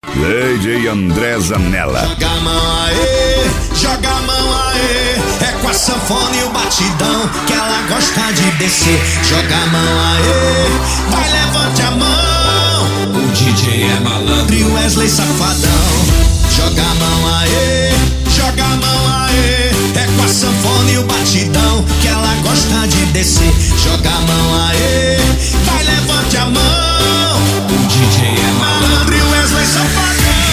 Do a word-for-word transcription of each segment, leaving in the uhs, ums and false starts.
D J André Zanella. Joga a mão aê, joga a mão aê. É com a sanfona e o batidão que ela gosta de descer. Joga a mão aê, vai levante a mão. O D J é malandro e o Wesley safadão. Joga a mão aê, joga a mão aê. É com a sanfona e o batidão que ela gosta de descer. Joga a mão aê, vai levante a mão. O D J é malandro e o Wesley safadão.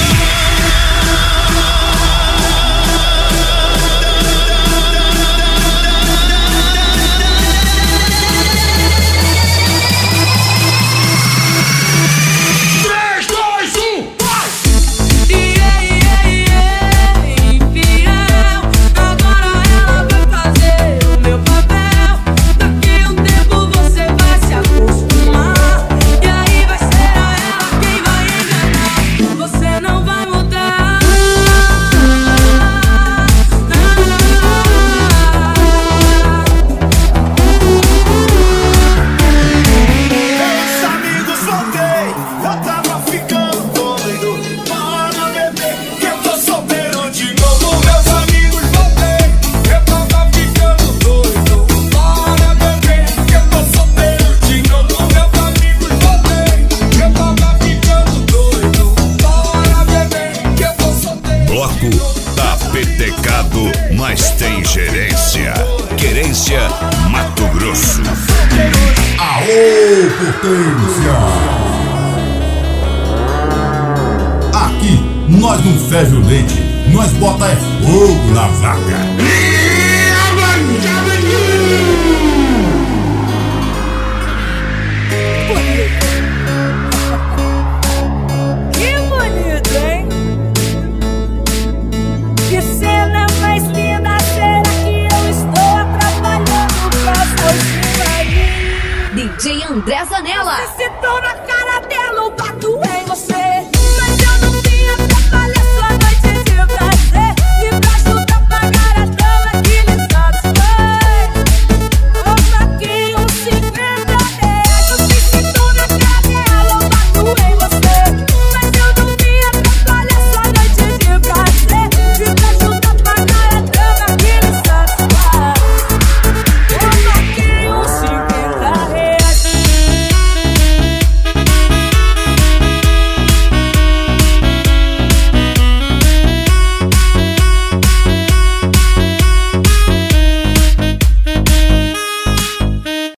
Mas tem gerência. Querência Mato Grosso. Aô, potência! Aqui nós não ferve o leite, nós bota é fogo na vaca.